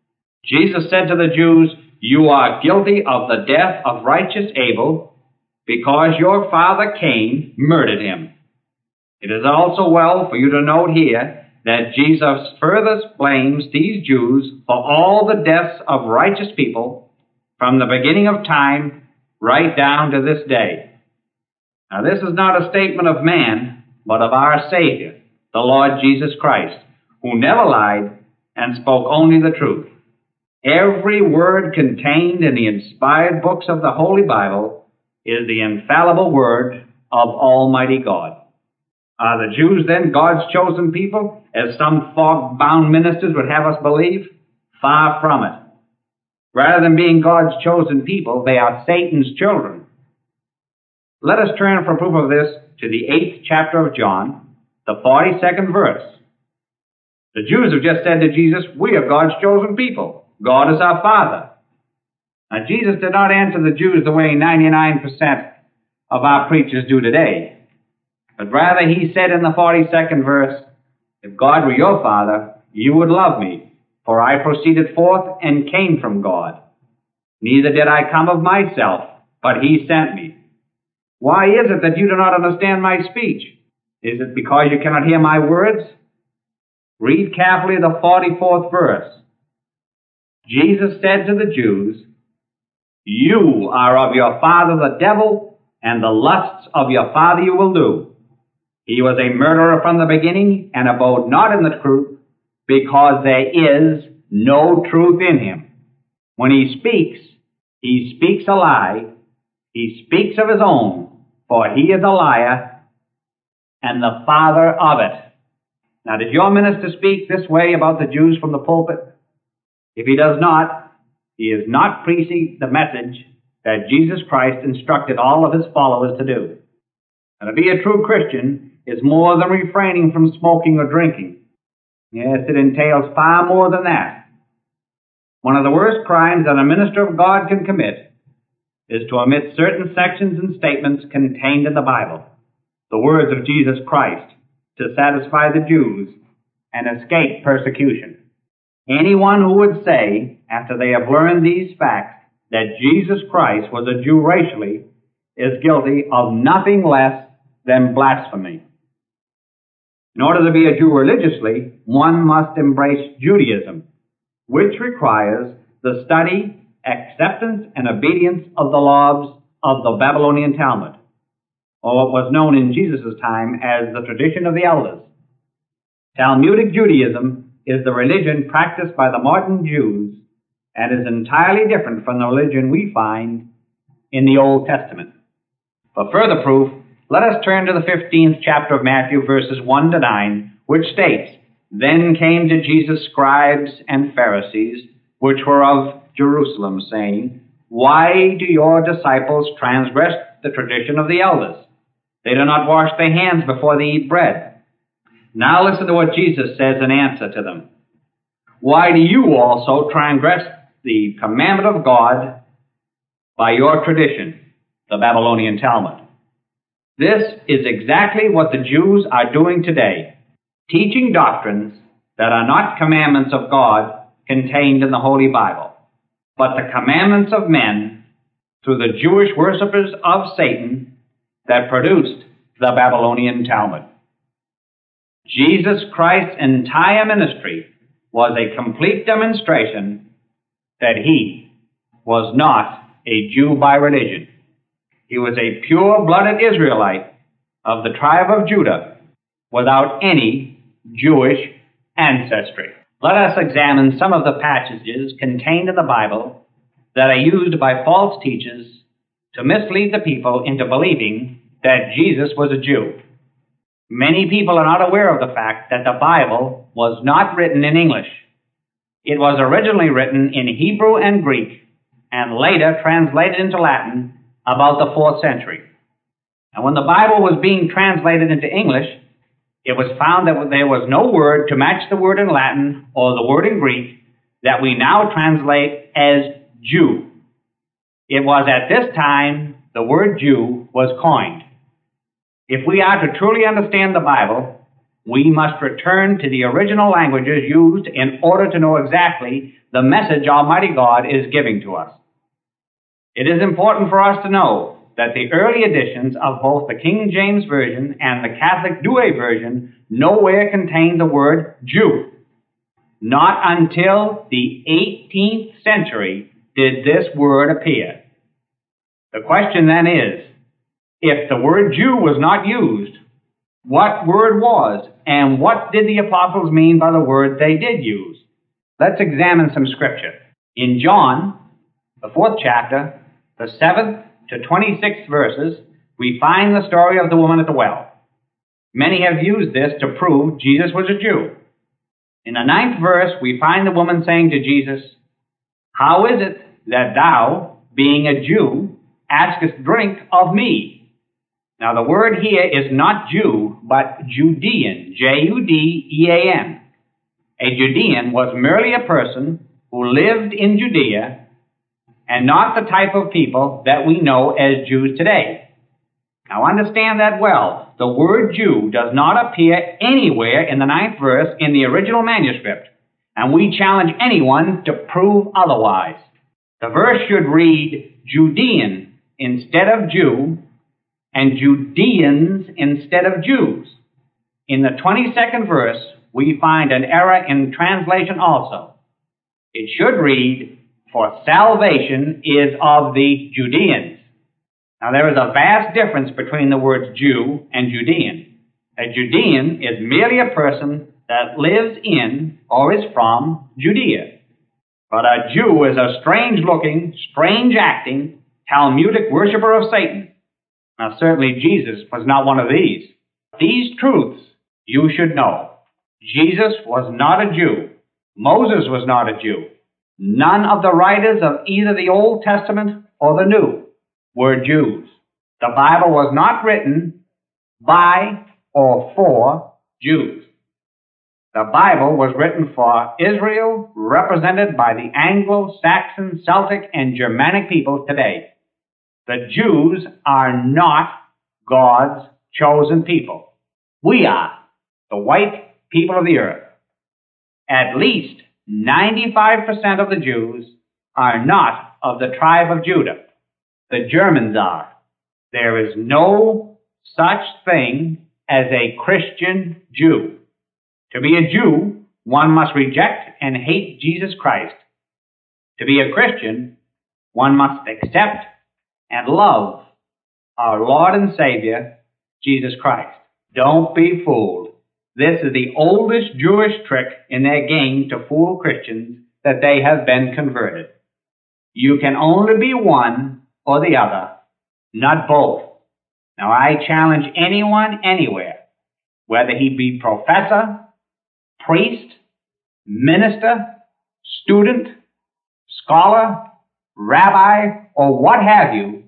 Speaker 5: Jesus said to the Jews, "You are guilty of the death of righteous Abel, because your father Cain murdered him." It is also well for you to note here that Jesus further blames these Jews for all the deaths of righteous people from the beginning of time right down to this day. Now, this is not a statement of man, but of our Savior, the Lord Jesus Christ, who never lied and spoke only the truth. Every word contained in the inspired books of the Holy Bible is the infallible word of Almighty God. Are the Jews then God's chosen people, as some fog-bound ministers would have us believe? Far from it. Rather than being God's chosen people, they are Satan's children. Let us turn for proof of this to the eighth chapter of John, the forty-second verse. The Jews have just said to Jesus, we are God's chosen people. God is our Father. Now, Jesus did not answer the Jews the way ninety-nine percent of our preachers do today, but rather he said in the forty-second verse, if God were your Father, you would love me, for I proceeded forth and came from God. Neither did I come of myself, but he sent me. Why is it that you do not understand my speech? Is it because you cannot hear my words? Read carefully the forty-fourth verse. Jesus said to the Jews, you are of your father the devil, and the lusts of your father you will do. He was a murderer from the beginning, and abode not in the truth, because there is no truth in him. When he speaks, he speaks a lie. He speaks of his own, for he is a liar, and the father of it. Now, did your minister speak this way about the Jews from the pulpit? If he does not, he is not preaching the message that Jesus Christ instructed all of his followers to do. And to be a true Christian is more than refraining from smoking or drinking. Yes, it entails far more than that. One of the worst crimes that a minister of God can commit is to omit certain sections and statements contained in the Bible, the words of Jesus Christ, to satisfy the Jews and escape persecution. Anyone who would say, after they have learned these facts, that Jesus Christ was a Jew racially is guilty of nothing less than blasphemy. In order to be a Jew religiously, one must embrace Judaism, which requires the study, acceptance, and obedience of the laws of the Babylonian Talmud, or what was known in Jesus' time as the tradition of the elders. Talmudic Judaism is the religion practiced by the modern Jews and is entirely different from the religion we find in the Old Testament. For further proof, let us turn to the fifteenth chapter of Matthew, verses one to nine, which states, Then came to Jesus scribes and Pharisees, which were of Jerusalem, saying, Why do your disciples transgress the tradition of the elders? They do not wash their hands before they eat bread. Now listen to what Jesus says in answer to them. Why do you also transgress the commandment of God by your tradition, the Babylonian Talmud? This is exactly what the Jews are doing today, teaching doctrines that are not commandments of God contained in the Holy Bible, but the commandments of men through the Jewish worshippers of Satan that produced the Babylonian Talmud. Jesus Christ's entire ministry was a complete demonstration that he was not a Jew by religion. He was a pure-blooded Israelite of the tribe of Judah without any Jewish ancestry. Let us examine some of the passages contained in the Bible that are used by false teachers to mislead the people into believing that Jesus was a Jew. Many people are not aware of the fact that the Bible was not written in English. It was originally written in Hebrew and Greek and later translated into Latin about the fourth century. And when the Bible was being translated into English, it was found that there was no word to match the word in Latin or the word in Greek that we now translate as Jew. It was at this time the word Jew was coined. If we are to truly understand the Bible, we must return to the original languages used in order to know exactly the message Almighty God is giving to us. It is important for us to know that the early editions of both the King James Version and the Catholic Douay Version nowhere contain the word Jew. Not until the eighteenth century did this word appear. The question then is, if the word Jew was not used, what word was, and what did the apostles mean by the word they did use? Let's examine some scripture. In John, the fourth chapter, the seventh to twenty-sixth verses, we find the story of the woman at the well. Many have used this to prove Jesus was a Jew. In the ninth verse, we find the woman saying to Jesus, How is it that thou, being a Jew, askest drink of me? Now the word here is not Jew, but Judean, J U D E A N. A Judean was merely a person who lived in Judea and not the type of people that we know as Jews today. Now understand that well. The word Jew does not appear anywhere in the ninth verse in the original manuscript, and we challenge anyone to prove otherwise. The verse should read Judean instead of Jew, and Judeans instead of Jews. In the twenty-second verse, we find an error in translation also. It should read, for salvation is of the Judeans. Now there is a vast difference between the words Jew and Judean. A Judean is merely a person that lives in or is from Judea. But a Jew is a strange-looking, strange-acting, Talmudic worshiper of Satan. Now certainly Jesus was not one of these. These truths you should know. Jesus was not a Jew. Moses was not a Jew. None of the writers of either the Old Testament or the New were Jews. The Bible was not written by or for Jews. The Bible was written for Israel, represented by the Anglo-Saxon, Celtic, and Germanic peoples today. The Jews are not God's chosen people. We are the white people of the earth. At least ninety-five percent of the Jews are not of the tribe of Judah. The Germans are. There is no such thing as a Christian Jew. To be a Jew, one must reject and hate Jesus Christ. To be a Christian, one must accept and love our Lord and Savior, Jesus Christ. Don't be fooled. This is the oldest Jewish trick in their game to fool Christians, that they have been converted. You can only be one or the other, not both. Now I challenge anyone anywhere, whether he be professor, priest, minister, student, scholar, rabbi, or what have you,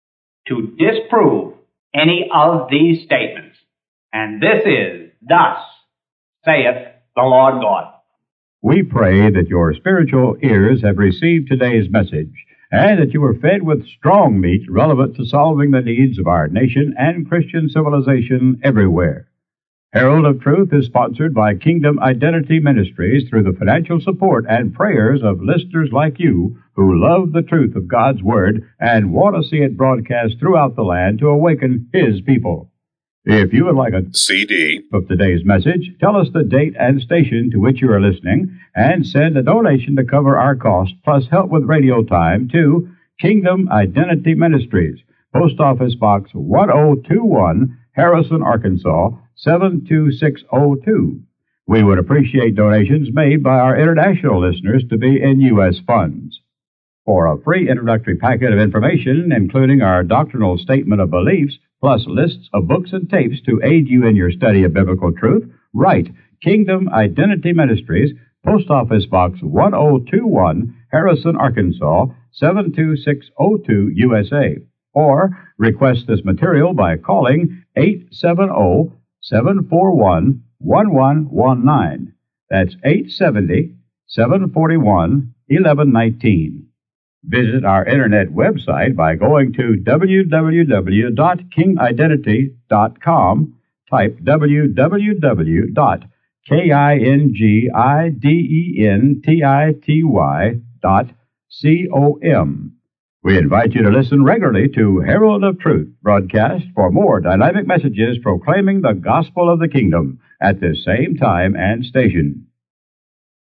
Speaker 5: to disprove any of these statements. And this is, thus saith the Lord God.
Speaker 2: We pray that your spiritual ears have received today's message, and that you were fed with strong meat relevant to solving the needs of our nation and Christian civilization everywhere. Herald of Truth is sponsored by Kingdom Identity Ministries through the financial support and prayers of listeners like you who love the truth of God's Word and want to see it broadcast throughout the land to awaken His people. If you would like a
Speaker 6: C D
Speaker 2: of today's message, tell us the date and station to which you are listening, and send a donation to cover our costs, plus help with radio time, to Kingdom Identity Ministries, Post Office Box one oh two one, Harrison, Arkansas, seven two six oh two. We would appreciate donations made by our international listeners to be in U S funds. For a free introductory packet of information, including our doctrinal statement of beliefs, plus lists of books and tapes to aid you in your study of biblical truth, write Kingdom Identity Ministries, Post Office Box one oh two one, Harrison, Arkansas, seven two six oh two, U S A. Or request this material by calling eight seven zero, seven four one, one one one nine. That's eight seven zero, seven four one, one one one nine. Visit our internet website by going to w w w dot king identity dot com. Type w w w dot king identity dot com. We invite you to listen regularly to Herald of Truth broadcast for more dynamic messages proclaiming the gospel of the kingdom at this same time and station.